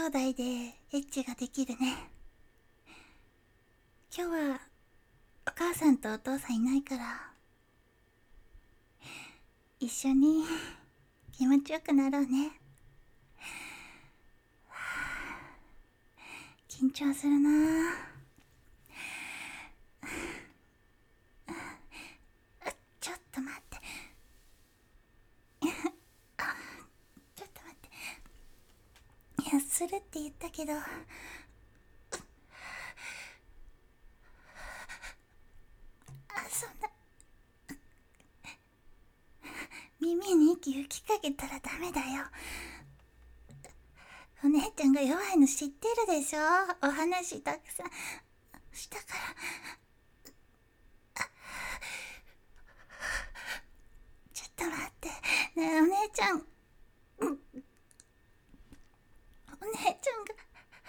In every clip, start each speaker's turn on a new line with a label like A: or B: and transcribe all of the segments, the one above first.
A: 弟でエッチができるね。今日はお母さんとお父さんいないから一緒に気持ちよくなろうね。緊張するなちょっと待ってちょっと待って。いや、するって言ったけどそんな耳に息吹きかけたらダメだよ。お姉ちゃんが弱いの知ってるでしょ。お話たくさんしたから。ちょっと待ってねえ、お姉ちゃん、お姉ちゃんが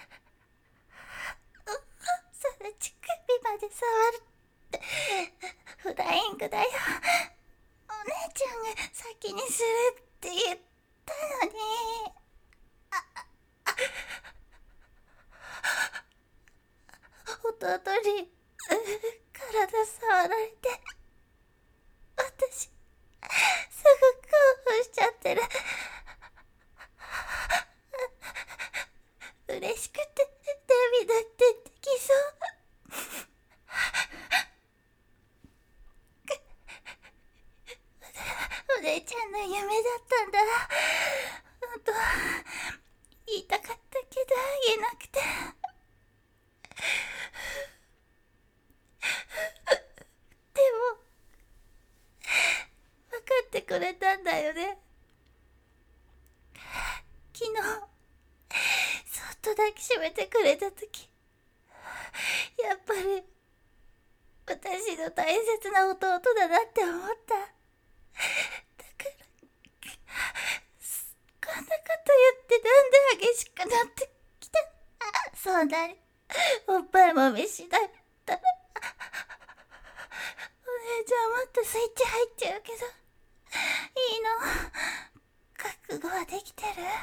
A: それ乳首まで触るってフライングだよ。お姉ちゃんが先にするって言ったのに。弟に体触られて私すぐ興奮しちゃってる。嬉しくて涙出てきそう。お姉ちゃんの夢だったんだ。本当は言いたかったけど言えなくて。でも分かってくれたんだよね。昨日そっと抱きしめてくれた時、やっぱり私の大切な弟だなって思った。だからこんなこと言ってなんで激しくなってきた。そんなにおっぱいもみしだったらお姉ちゃんもっとスイッチ入っちゃうけどいいの。覚悟はできてる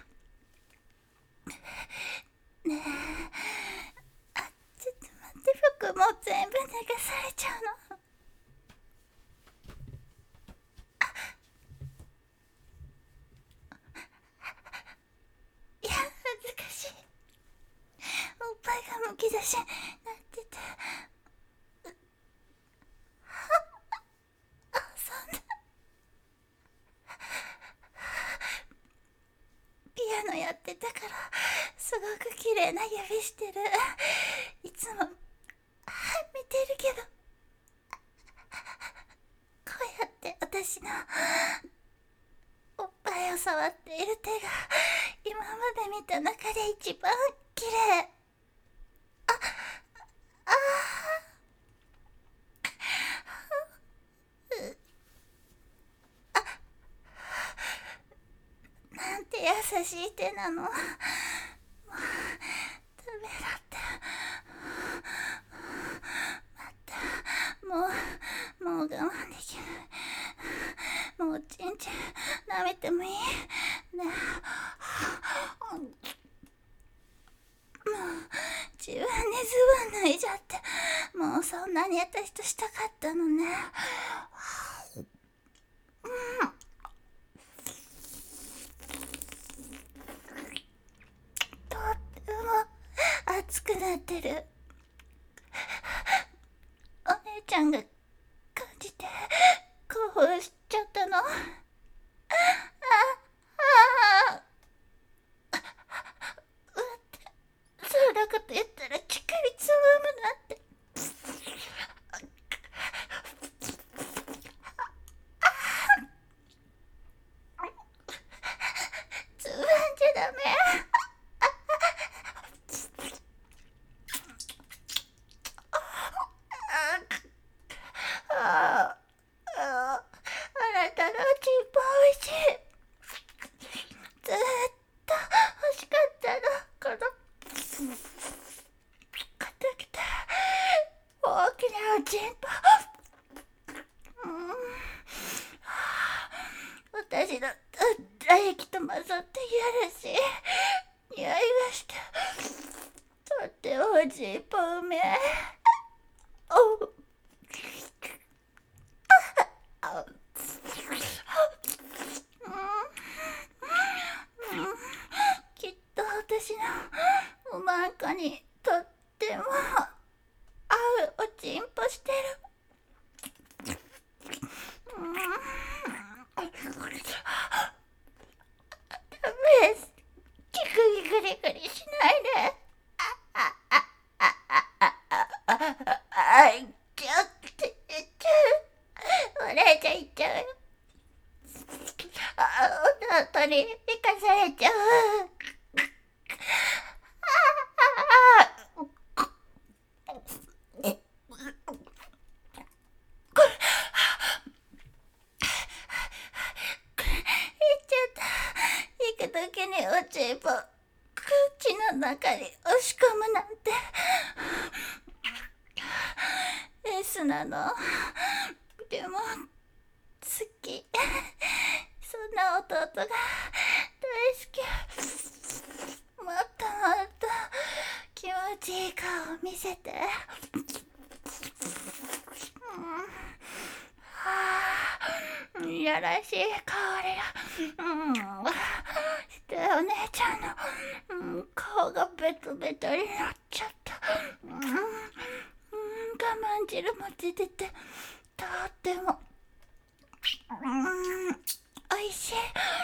A: ねえ。ちょっと待って、服も全部脱がされちゃうの。いや、恥ずかしい。おっぱいがむき出しになってて。そんな。ピアノやってたからすごく綺麗な指してる。いつも見てるけど、こうやって私のおっぱいを触っている手が今まで見た中で一番綺麗。なんて優しい手なの。もうダメだって。待って、もう我慢できない。もうちんちん舐めてもいいねえ。もう自分でズボン脱いじゃって、もうそんなに私としたかったのね。とっても熱くなってる。お姉ちゃんが感じて興奮しちゃったの。そんなこと言ったら乳首つまむなんて。つまんじゃダメ。あなたのチンポおいしい。ずっと欲しかったの、この硬くて大きなおちんぽ。私の唾液と混ざってやるし、匂匂いがしてとってもジープうめえ。おきっと私のうまんかにとっても合うおちんぽしてる。ダメです。ギクギクリクリしないで。いっちゃって、いっちゃう。お姉ちゃんいっちゃうよ。弟に生かされちゃう。行くときにおちんぽ口の中に押し込むなんてS なの。でも好き。そんな弟が大好き。もっともっと気持ちいい顔を見せて。いやらしい香りが、してお姉ちゃんの、顔がベトベトになっちゃった。我慢汁も出ててとってもおいしい。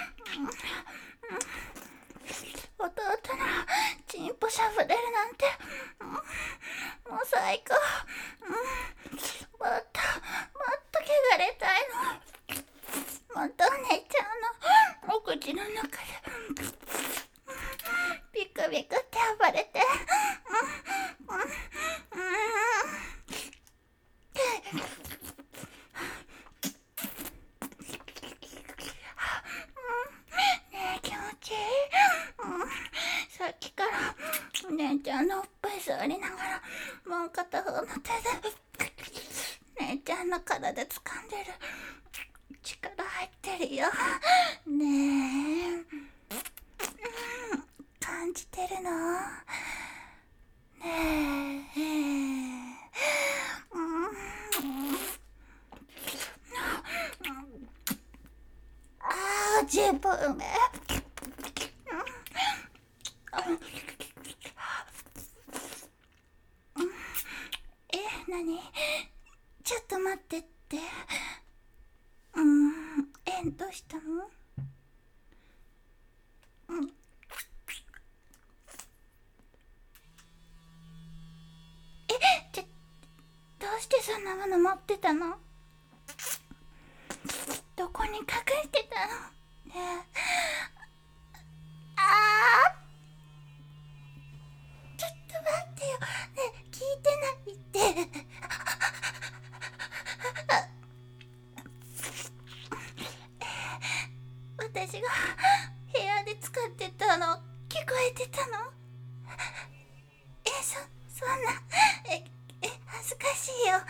A: 弟のチンポしゃぶれるなんて、もう最高。もっと汚れたいの。もっとお姉ちゃんのお口の中でビクビクって暴れて、ねえ気持ちいい。さっきからお姉ちゃんのおっぱい触りながらもう片方の手で姉ちゃんの体掴んでる。力入ってるよねえ。感じてるのねえ。自分め何ちょっと待ってって。どうしたの？どうしてそんなもの持ってたの？どこに隠してたの？ねえ。ちょっと待ってよ。ねえ、聞いてないって。私が部屋で使ってたの聞こえてたの？そんな恥ずかしいよ。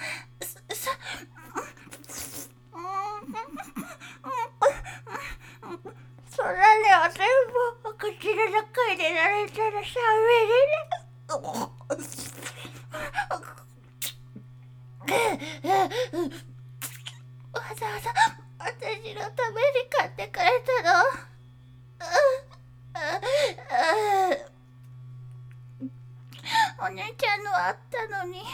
A: そんなに全部お口の中入れられたら喋れない。わざわざ私のために買ってくれたの？お姉ちゃんのあったのに。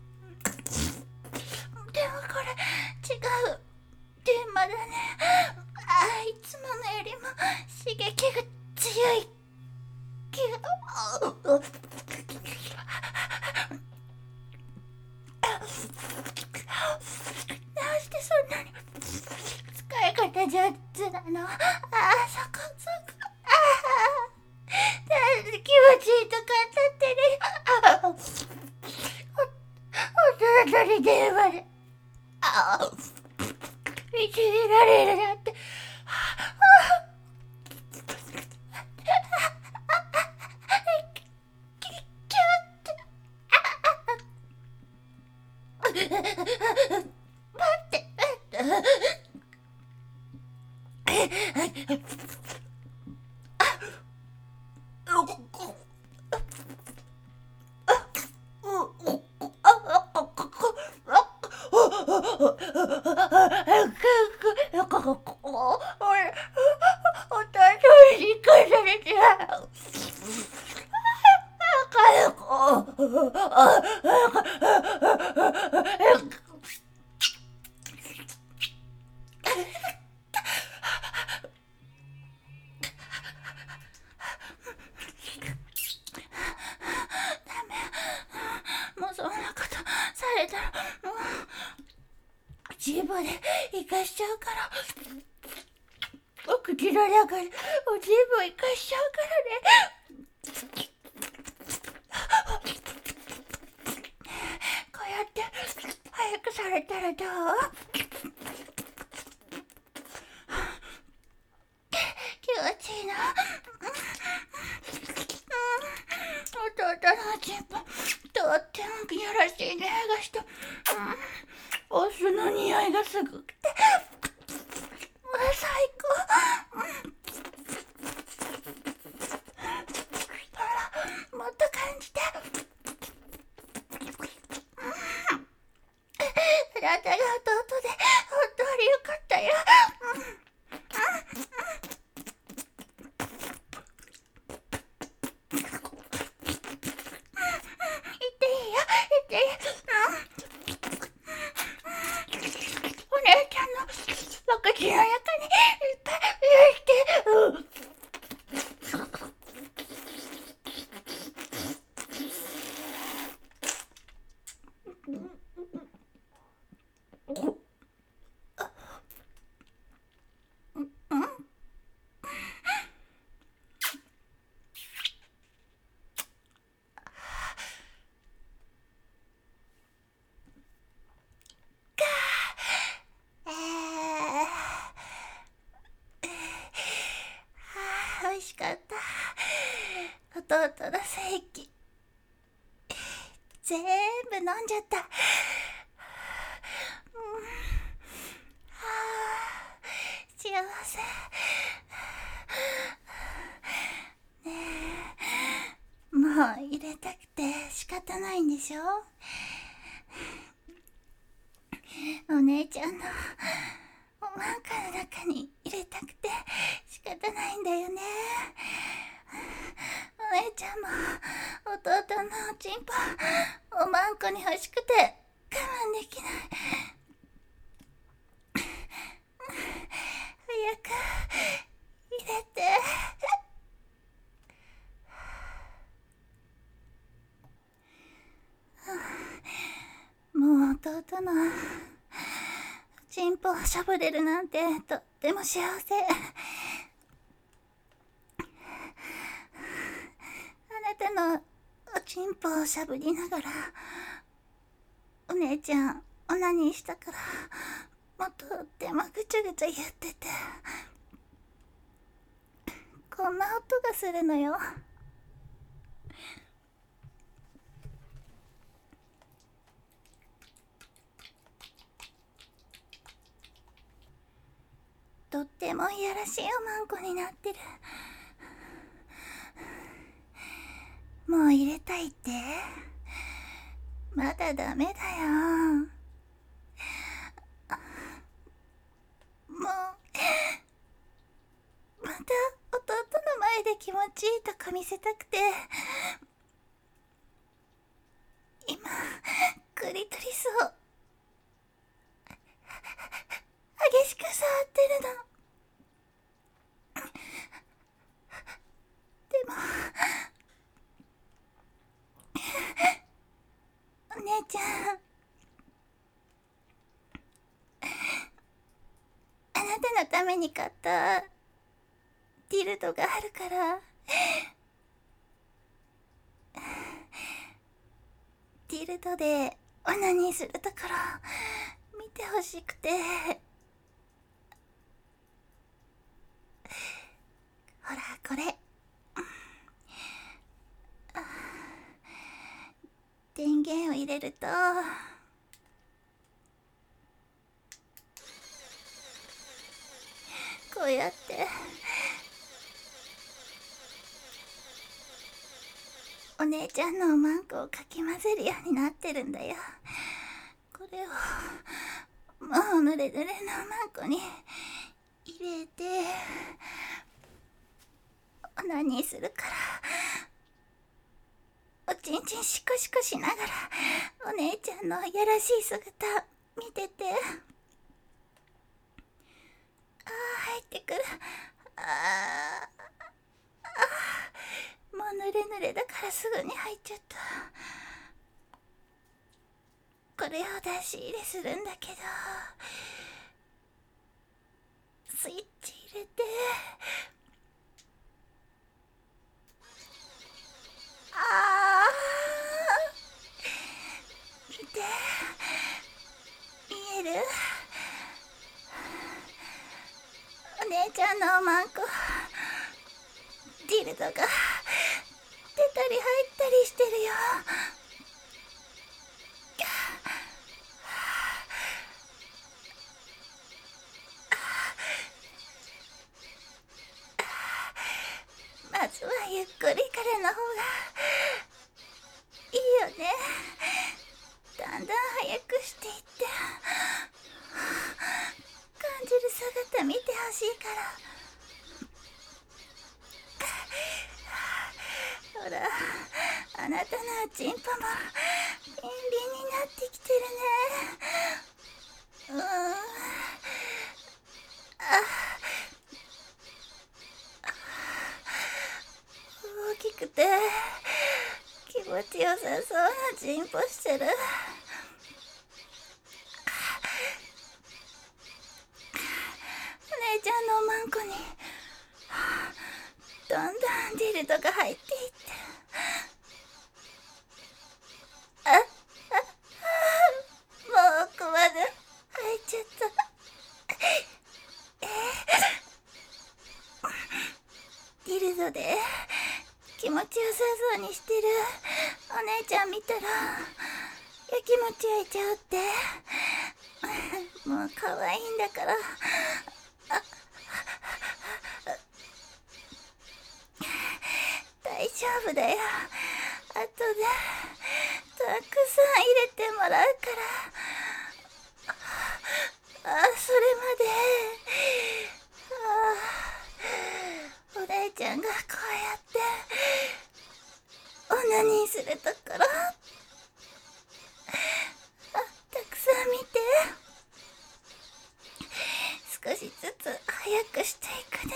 A: でもこれ違う。電話だね。いつものよりも刺激が強い気が。どうしてそんなに使い方上手なの？そこ。なんで気持ちいいとか当たってるよ。弟に電話でいじめられるなんて。 もうそんなことされたらジボで生かしちゃうから。お口の中におジボ生かしちゃうからね。こうやって早くされたらどう？気持ちいいな。弟のチンポとってもいやらしい匂いがして、お酢の匂いがすごくて最高。ほら、もっと感じて。あなたが弟で本当によかったよ。お姉ちゃんのお口の中にいっぱい入れて。美味しかった。弟の精液全部飲んじゃった。幸せ。ねえ、もう入れたくて仕方ないんでしょ。お姉ちゃんのおまんかの中に入れたくて仕方ないんだよね。お姉ちゃんも弟のおちんぽおまんこに欲しくて我慢できない。早く入れて。もう弟のチンポをしゃぶれるなんてとっても幸せ。あなたのおちんぽをしゃぶりながらお姉ちゃんオナニーしたからもうとってもぐちゃぐちゃ言ってて、こんな音がするのよ。とってもいやらしいおまんこになってる。もう入れたいって？まだダメだよ。もうまた弟の前で気持ちいいとこ見せたくて、今クリトリスを激しく触ってるの。でもお姉ちゃん、あなたのために買ったディルドがあるからディルドでオナニーするところ見てほしくて。ほらこれ、電源を入れるとこうやってお姉ちゃんのおまんこをかき混ぜるようになってるんだよ。これを濡れ濡れのマンコに入れてオナニーするから、おちんちんシコシコしながらお姉ちゃんのやらしい姿見てて、入ってくる。もう濡れ濡れだからすぐに入っちゃった。これを出し入れするんだけど、スイッチ入れて、見て、見える？お姉ちゃんのおまんこ、ディルドが出たり入ったりしてるよ。まずはゆっくりからの方がいいよね。だんだん早くしていって感じる姿見てほしいから。ほら、あなたのチンポもビンビンになってきてるね。大きくて気持ちよさそうなチンポしてる。お姉ちゃんのおまんこにどんどんディルドが入っていって、もう奥まで入っちゃった。ディルドで気持ちよさそうにしてるお姉ちゃん見たらやきもち焼いちゃうって。もう可愛いんだから。大丈夫だよ。後でたくさん入れてもらうから。それまでお姉ちゃんがこうやってオナニーするところたくさん見て。少しずつ早くしていくね。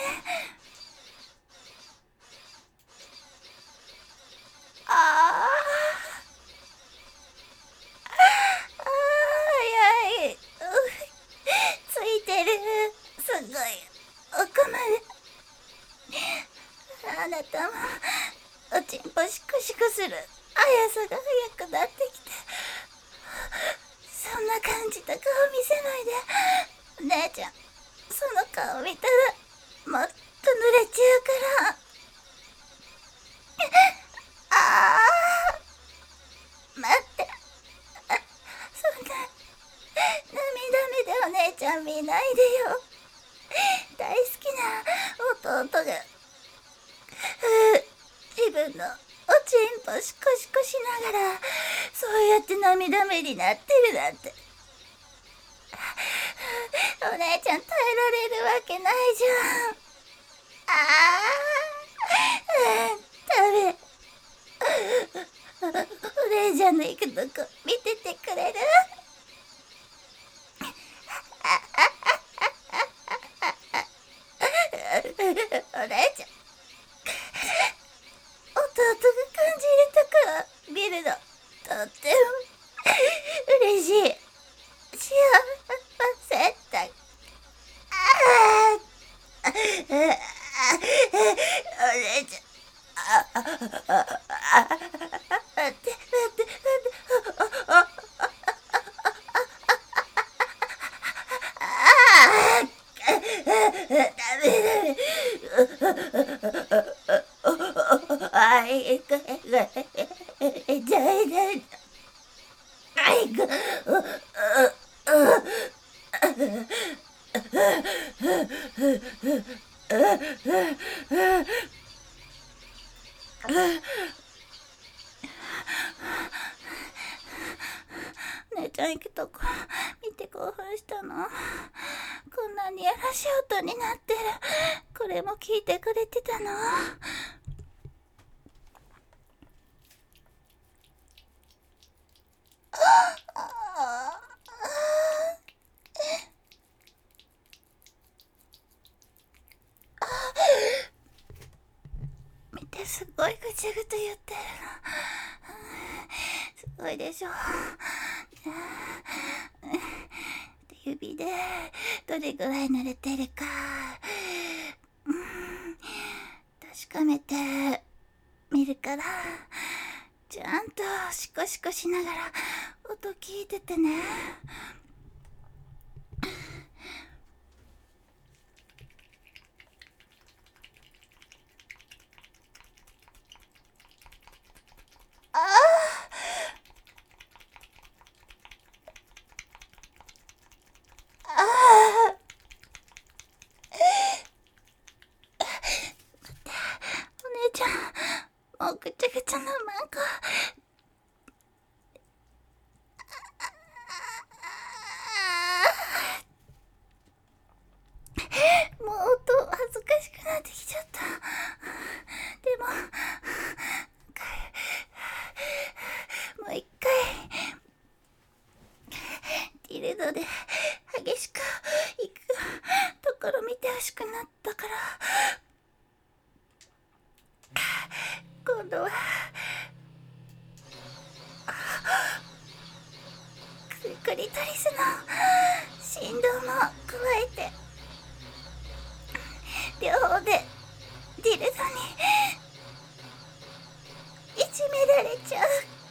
A: 早い。ついてる。すごい奥まで。あなたもおちんぽシコシコする速さが速くなってきて、そんな感じた顔見せないで。お姉ちゃん、その顔見たらもっと濡れちゃうから。待って、そんな涙目でお姉ちゃん見ないでよ。大好きな弟が自分のおちんぽシコシコしながらそうやって涙目になってるなんて。お姉ちゃん耐えられるわけないじゃん。ダメ。お姉ちゃんの行くとこ見ててくれる？お姉ちゃん、弟が感じるところ見るのとっても嬉しい。幸せだ。お姉ちゃん、待って。ダメ。姉ちゃん行くとこ見て興奮したの。こんなにやらしい音になってる。これも聞いてくれてたの。見て、すごいぐちぐち言ってるの。すごいでしょ。指でどれぐらい濡れてるか、確かめてみるから、ちゃんとシコシコしながら音聞いててね。もうぐちゃぐちゃのマンコ。もう音恥ずかしくなってきちゃった。でももう一回ディルドで激しくいくところ見てほしくなったから、今度はクリトリスの振動も加えて、両方でディルドにいじめられちゃう。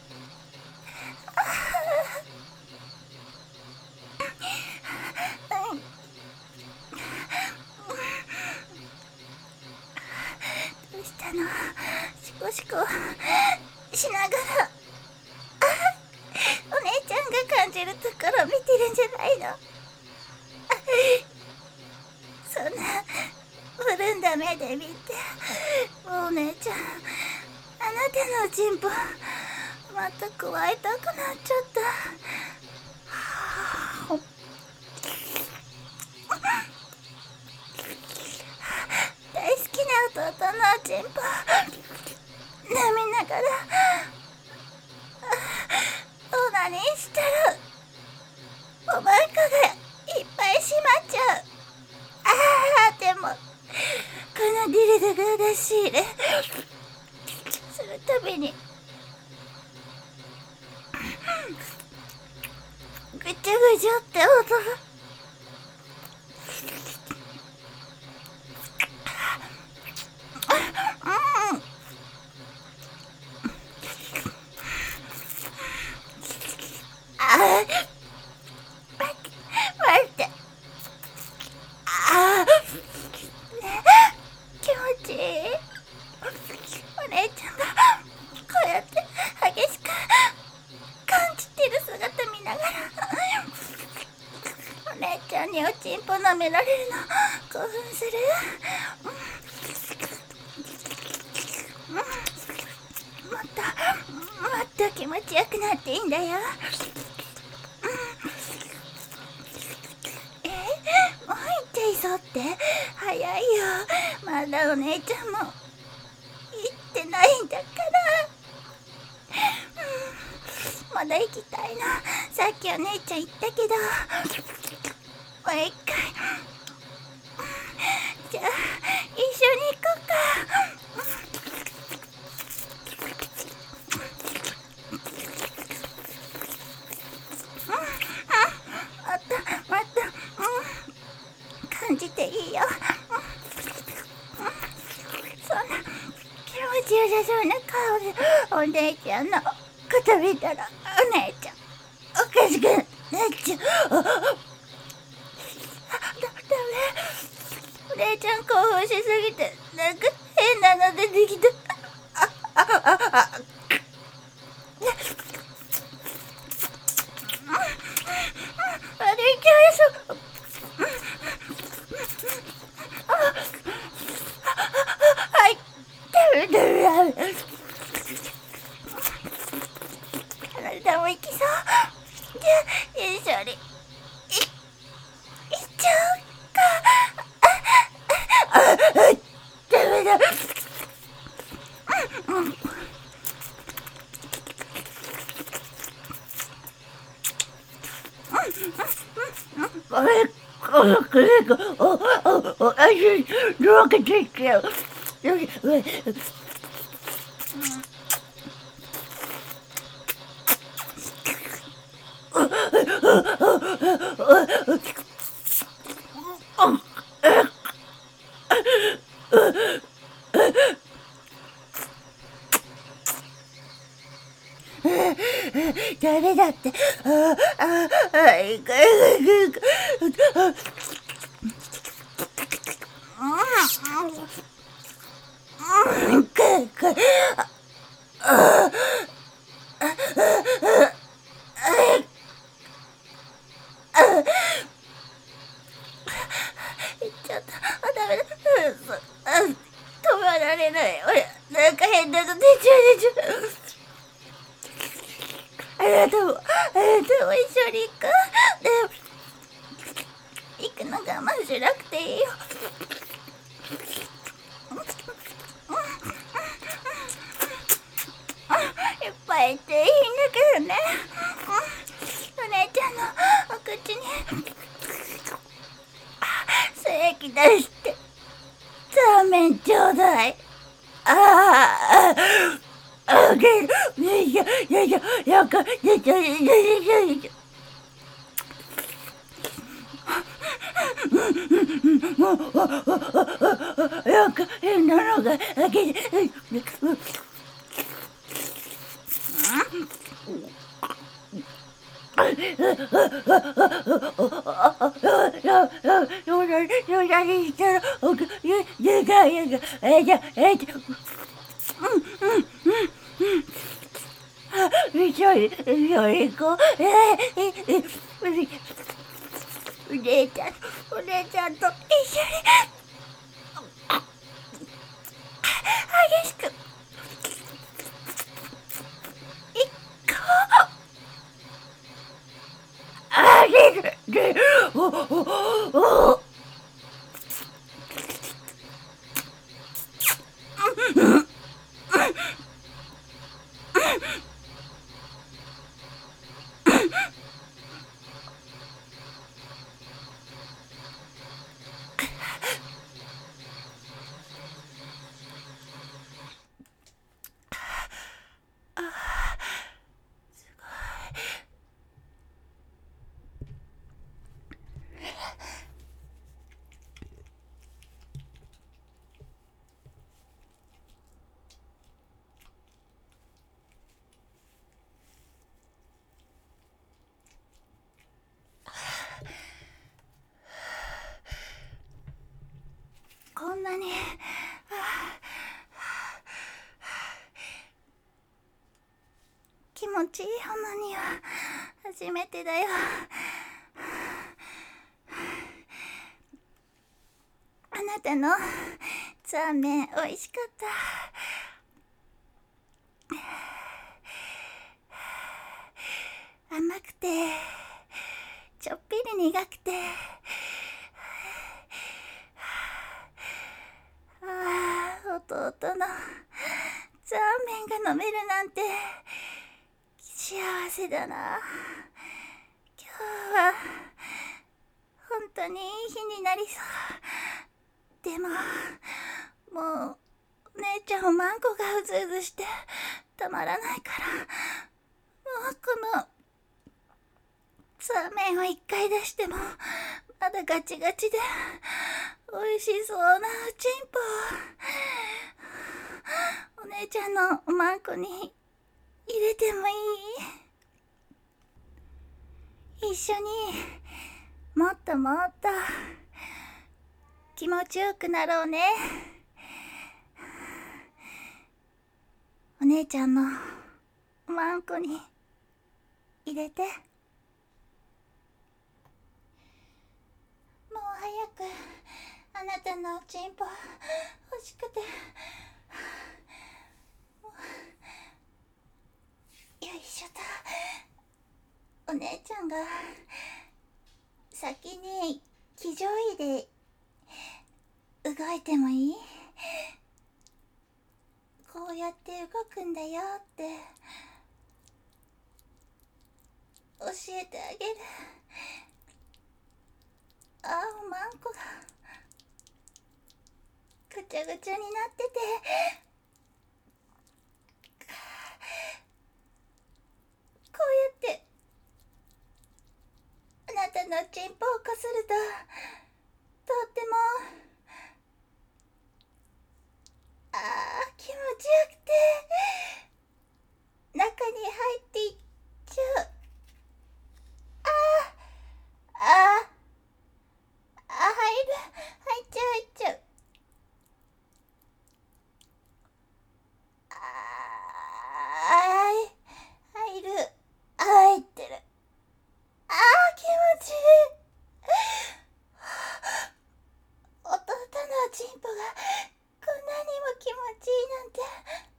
A: どうしたの？シコシコしながらお姉ちゃんが感じるところ見てるんじゃないの？そんな潤んだ目で見て、もうお姉ちゃん、あなたのチンポまたくわえたくなっちゃった。大好きな弟のチンポ舐めながらオナニーしたらおまんこがいっぱいしまっちゃう。でもこのディルドが出し入れするたびにぐちゃぐちゃって音が待って、気持ちいい。お姉ちゃんがこうやって激しく感じてる姿見ながら、お姉ちゃんにおちんぽ舐められるの興奮する。もっと気持ちよくなっていいんだよ。もう行っちゃいそうって早いよ。まだお姉ちゃんも行ってないんだから。まだ行きたいな。さっきお姉ちゃん言ったけど、もう一回。じゃあ一緒に行こうか。また感じていいよ。そんな気持ちよさそうな顔でお姉ちゃんの肩見たら、お姉ちゃんおかしくなっちゃう。ダメ。お姉ちゃん興奮しすぎてなんか変なの出てきた。あれいけそう。はい、ダメ。体もいきそう。じゃあ一緒にダメだって。ちょっと、ダメだ。止まられない。俺、なんか変なの出ちゃう。あなたも一緒に行く。でも、行くの我慢しなくていいよ。いっぱい言っていいんだけどね。お姉ちゃんのお口に精液出してザーメンちょうだい。なんか変なのが開けて。お姉ちゃんと一緒に激しく行こう。こんなに気持ちいい花には初めてだよ。あなたのザーメン美味しかった。甘くてちょっぴり苦くて、弟のザーメンが飲めるなんて幸せだな。今日は本当にいい日になりそう。でももう姉ちゃんもマンコがうずうずしてたまらないから、もうこのザーメンを一回出してもまだガチガチで美味しそうなチンポをお姉ちゃんのおまんこに入れてもいい？一緒にもっともっと気持ちよくなろうね。お姉ちゃんのおまんこに入れて。もう早くあなたのおちんぽ欲しくて。よいしょと。お姉ちゃんが先に騎乗位で動いてもいい？こうやって動くんだよって教えてあげる。あんこがぐちゃぐちゃになってて、こうやってあなたのチンポをこすると、とっても気持ちよくて、中に入っていっちゃう。入っちゃう、入っちゃう。入る。入ってる。気持ちいい。弟のチンポがこんなにも気持ちいいなんて。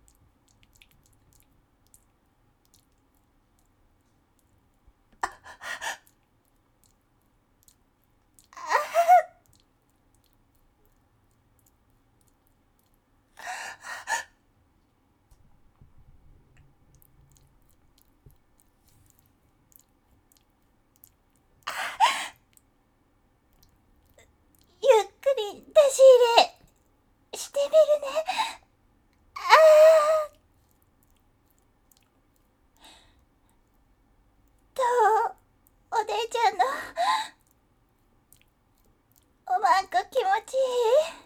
A: ゆっくり出し入れしてみるね。どう？お姉ちゃんのおまんこ気持ちいい？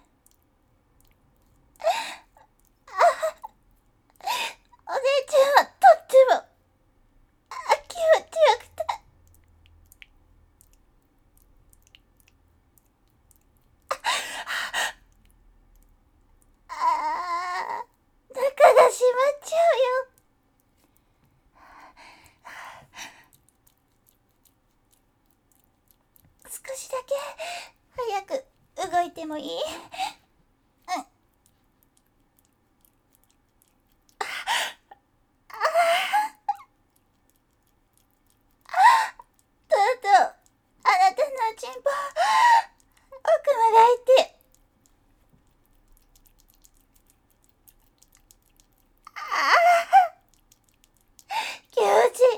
A: お姉ちゃんはとっても気持ちよくて。中が閉まっちゃうよ。少しだけ早く動いてもいい？とうとうあなたのチンポ奥まで入って、気持ちいい。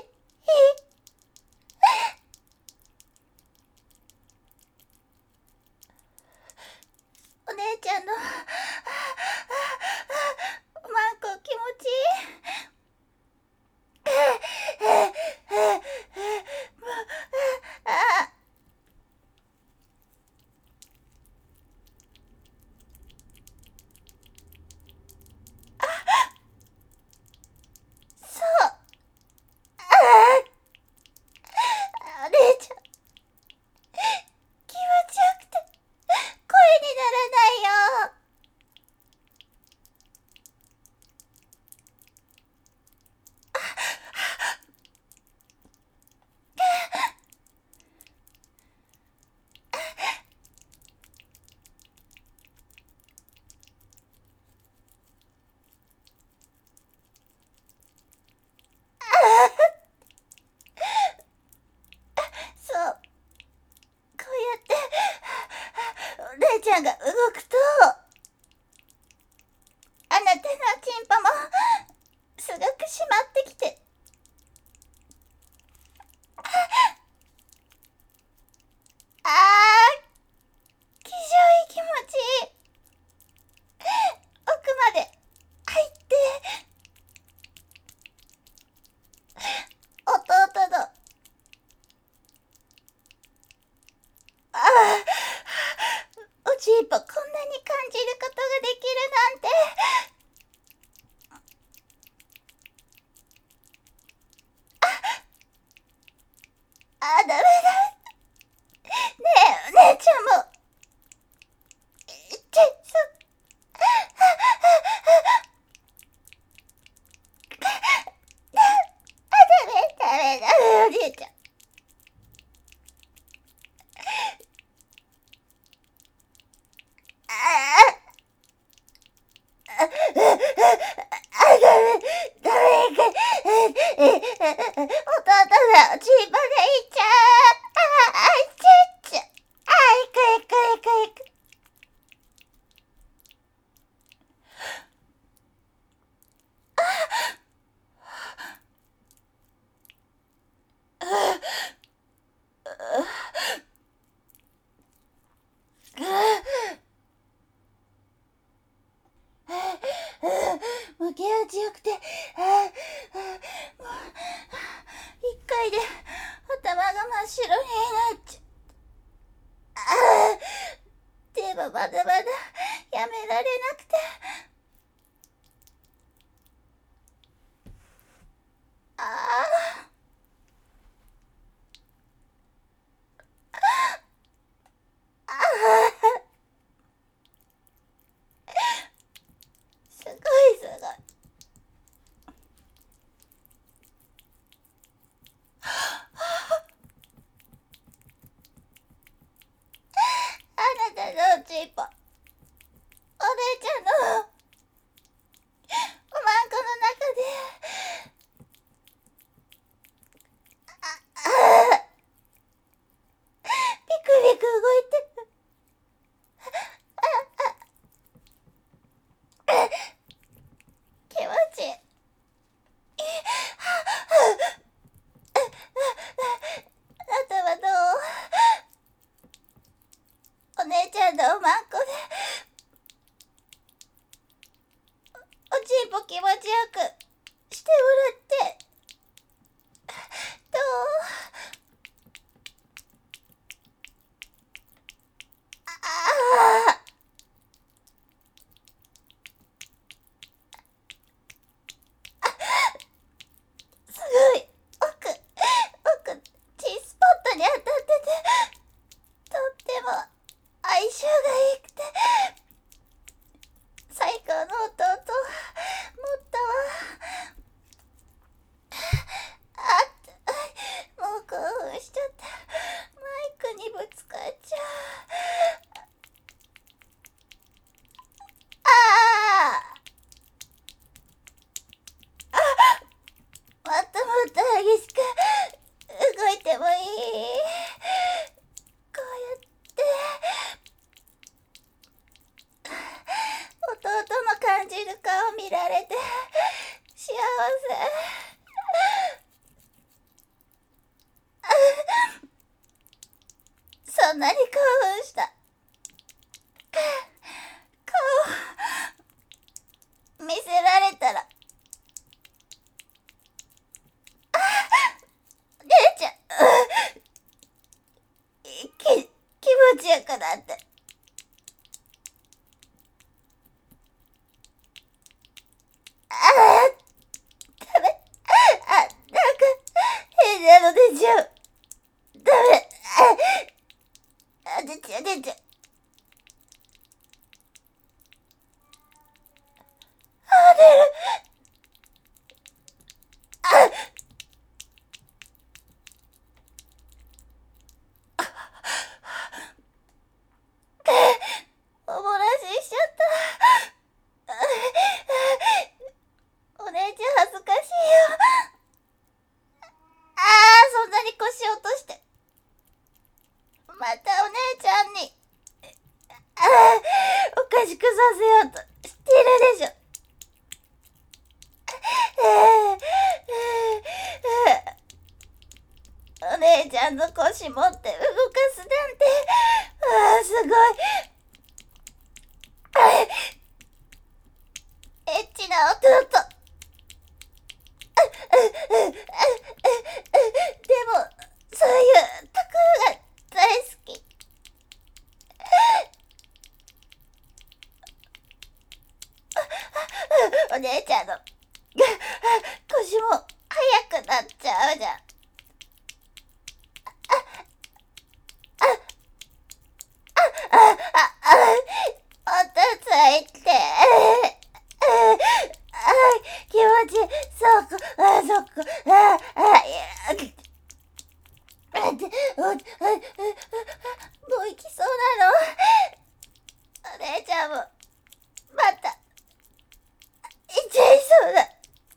A: お姉ちゃんのおまんこ気持ちいい。そう。お姉ちゃん気持ちよくて声にならないよ。そう。こうやってお姉ちゃんが動くと、あなたのチンポもすごく締まってきて、非常に気持ちいい。奥まで入って、弟のおチンポこんなに感じることができるなんて。ダメだ。ねえ、お姉ちゃんもダメお姉ちゃん。ダメ弟のチンポがいっちゃう。ちゃっちゃ。行く。 もまだまだやめられなくて。ああ。すごいすごい。あなたのちんぽ、お姉ちゃんのおまんこの中で、ピクピク動いてる。気持ちいい。頭どう？お姉ちゃんのおまんこでおちんぽ気持ちよくしてもらってどう？ああ。すごい奥 G スポットに当たってて、とっても相性がいいくて最高の弟を持ったわ。もう興奮しちゃった。マイクにぶつかっちゃう。もっともっと激しく動いてもいい。こうやって弟の感じる顔見られて幸せ。そんなに興奮した顔見せられたら、姉ちゃん気持ちよくなって。ダメ。なんか変なの出ちゃう。ダメ。出ちゃう。出る。おもらししちゃった。お姉ちゃん恥ずかしいよ。そんなに腰落としてまたお姉ちゃんにおかしくさせようとしてるでしょ。お姉ちゃんの腰持って動かすなんて、すごいエッチな弟。でもそういうところが大好き。お姉ちゃんの腰も速くなっちゃうじゃん。おとついて気持ちいい。そこもう行きそうなの。お姉ちゃんもまた行っちゃいそうだ。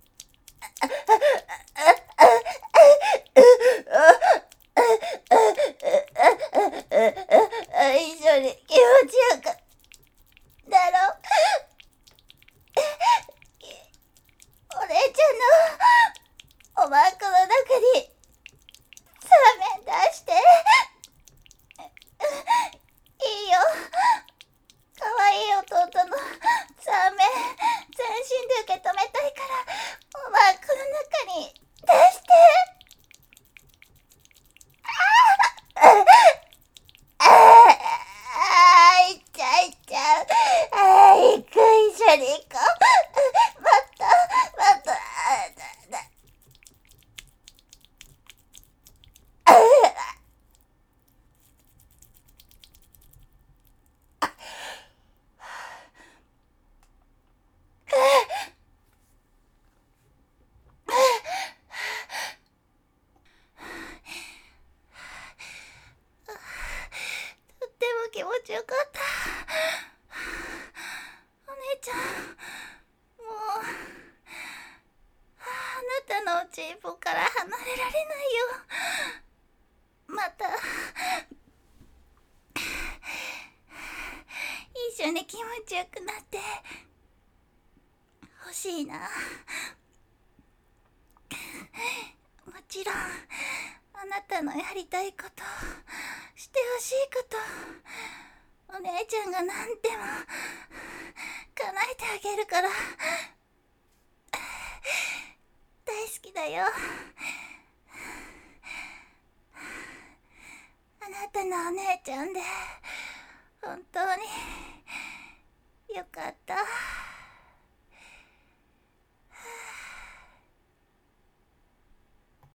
A: 一緒に気持ちよくだろう。お姉ちゃんのおまんこの中にサーメン出していいよ。かわいい弟のサーメン全身で受け止めたいからおまんこの中に出して。いっちゃい気持ちよかった。お姉ちゃん、もう、あなたのおちんぽから離れられないよ。また、一緒に気持ちよくなって、欲しいな。もちろん、あなたのやりたいこと、してほしいこと、お姉ちゃんが何でも叶えてあげるから。大好きだよ。あなたのお姉ちゃんで